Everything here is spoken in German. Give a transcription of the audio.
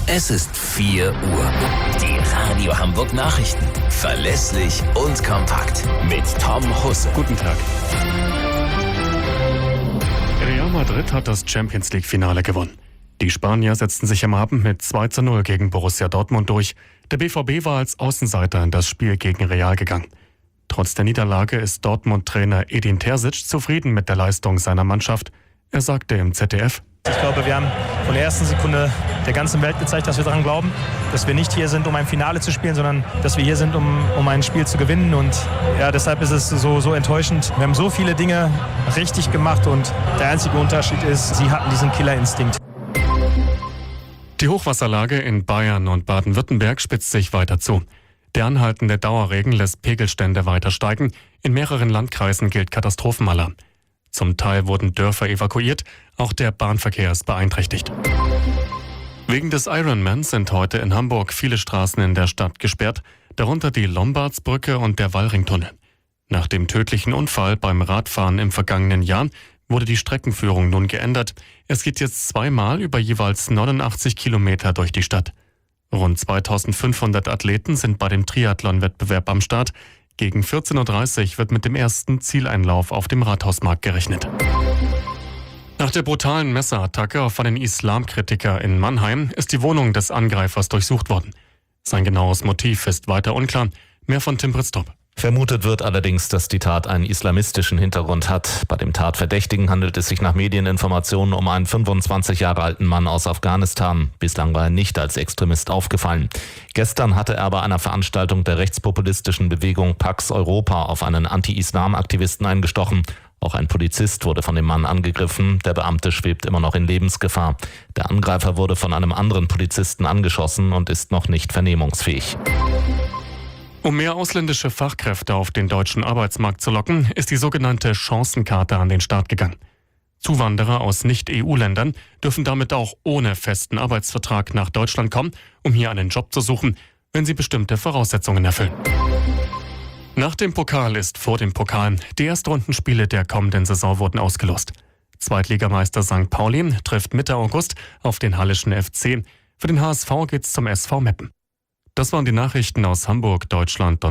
Es ist 4 Uhr. Die Radio Hamburg Nachrichten. Verlässlich und kompakt. Mit Tom Husse. Guten Tag. Real Madrid hat das Champions-League-Finale gewonnen. Die Spanier setzten sich am Abend mit 2:0 gegen Borussia Dortmund durch. Der BVB war als Außenseiter in das Spiel gegen Real gegangen. Trotz der Niederlage ist Dortmund-Trainer Edin Terzic zufrieden mit der Leistung seiner Mannschaft. Er sagte im ZDF: Ich glaube, wir haben von der ersten Sekunde der ganzen Welt gezeigt, dass wir daran glauben, dass wir nicht hier sind, um ein Finale zu spielen, sondern dass wir hier sind, um ein Spiel zu gewinnen. Und ja, deshalb ist es so enttäuschend. Wir haben so viele Dinge richtig gemacht und der einzige Unterschied ist, sie hatten diesen Killerinstinkt. Die Hochwasserlage in Bayern und Baden-Württemberg spitzt sich weiter zu. Der anhaltende Dauerregen lässt Pegelstände weiter steigen. In mehreren Landkreisen gilt Katastrophenalarm. Zum Teil wurden Dörfer evakuiert, auch der Bahnverkehr ist beeinträchtigt. Wegen des Ironmans sind heute in Hamburg viele Straßen in der Stadt gesperrt, darunter die Lombardsbrücke und der Wallringtunnel. Nach dem tödlichen Unfall beim Radfahren im vergangenen Jahr wurde die Streckenführung nun geändert. Es geht jetzt zweimal über jeweils 89 Kilometer durch die Stadt. Rund 2500 Athleten sind bei dem Triathlon-Wettbewerb am Start. Gegen 14:30 Uhr wird mit dem ersten Zieleinlauf auf dem Rathausmarkt gerechnet. Nach der brutalen Messerattacke auf einen Islamkritiker in Mannheim ist die Wohnung des Angreifers durchsucht worden. Sein genaues Motiv ist weiter unklar. Mehr von Tim Britztrup. Vermutet wird allerdings, dass die Tat einen islamistischen Hintergrund hat. Bei dem Tatverdächtigen handelt es sich nach Medieninformationen um einen 25 Jahre alten Mann aus Afghanistan. Bislang war er nicht als Extremist aufgefallen. Gestern hatte er bei einer Veranstaltung der rechtspopulistischen Bewegung Pax Europa auf einen Anti-Islam-Aktivisten eingestochen. Auch ein Polizist wurde von dem Mann angegriffen. Der Beamte schwebt immer noch in Lebensgefahr. Der Angreifer wurde von einem anderen Polizisten angeschossen und ist noch nicht vernehmungsfähig. Um mehr ausländische Fachkräfte auf den deutschen Arbeitsmarkt zu locken, ist die sogenannte Chancenkarte an den Start gegangen. Zuwanderer aus Nicht-EU-Ländern dürfen damit auch ohne festen Arbeitsvertrag nach Deutschland kommen, um hier einen Job zu suchen, wenn sie bestimmte Voraussetzungen erfüllen. Nach dem Pokal ist vor dem Pokal. Die Erstrundenspiele der kommenden Saison wurden ausgelost. Zweitligameister St. Pauli trifft Mitte August auf den Hallischen FC. Für den HSV geht's zum SV Meppen. Das waren die Nachrichten aus Hamburg, Deutschland und